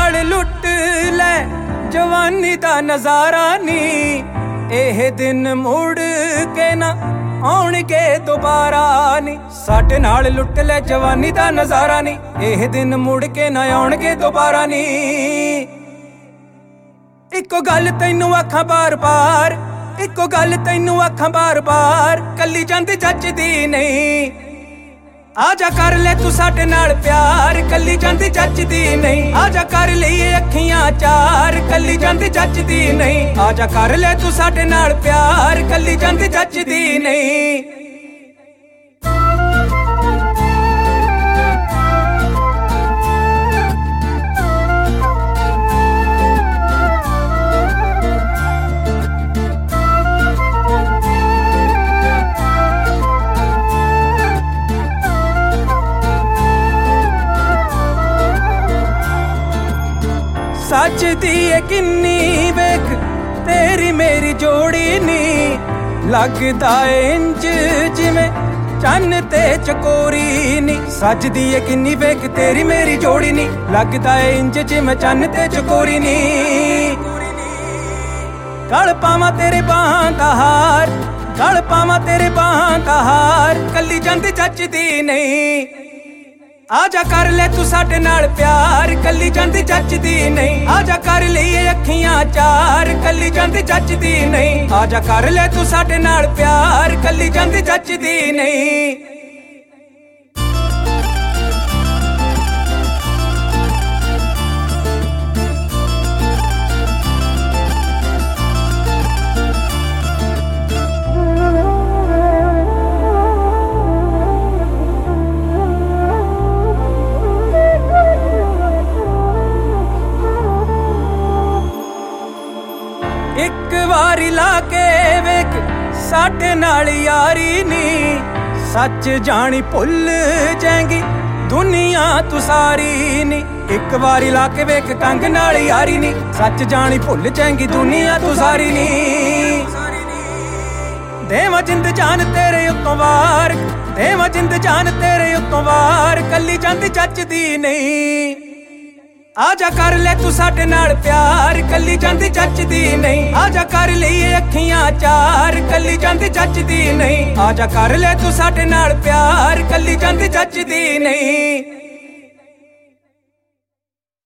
नाल लुट ले जवानी दा नजारा नी, एह दिन मुड़ के ना आउणगे दोबारा नी। साडे नाल लुट ले जवानी दा नजारा नी, एह दिन मुड़ के ना आउणगे दोबारा नी। इको गल तैनू आखां बार बार, इको गल तैनू आखां बार बार, कल्ली जांदी जचदी नहीं। आजा कर ले तू साडे नाल प्यार, कल्ली जांदी जचदी नहीं। आजा कर लईए अखियां चार, कल्ली जांदी जचदी नहीं। आजा कर ले तू साडे नाल प्यार, कल्ली जांदी जचदी नहीं। सजदी है किन्नी वेख तेरी मेरी जोड़ी नी, लगदा है इंज जिवें चन्न ते चकोरी नी। सजदी है किन्नी वेख तेरी मेरी जोड़ी नी, लगदा है इंज जिवें चन्न ते चकोरी नी। गल पावां तेरे बाहां दा हार, गल पावां तेरे बाहां दा हार, कल्ली जांदी जचदी नहीं। आजा कर ले तू साडे नाल प्यार, कल्ली जांदी जचदी नहीं। आजा कर लईए अखियां चार, कल्ली जांदी जचदी नहीं। आजा कर ले तू साडे नाल प्यार, कल्ली जांदी जचदी नहीं। एक वारी लाके वेख साडे नाल यारी नी, सच जानी भुल जाएंगी दुनिया तू सारी नी। एक वारी लाके वेख कंग नाल यारी नी, सच जानी भुल जाएंगी दुनिया तू सारी नी। देवा जिंद जान तेरे उत्तों वार, देवा जिंद जान तेरे उत्तों वार, कल्ली जांदी जचदी नहीं। आजा कर ले तू साडे नाल प्यार, कल्ली जांदी जचदी नहीं। आजा कर लईए अखियां चार, कल्ली जांदी जचदी नहीं। आजा कर ले तू साडे नाल प्यार, कल्ली जांदी जचदी नहीं।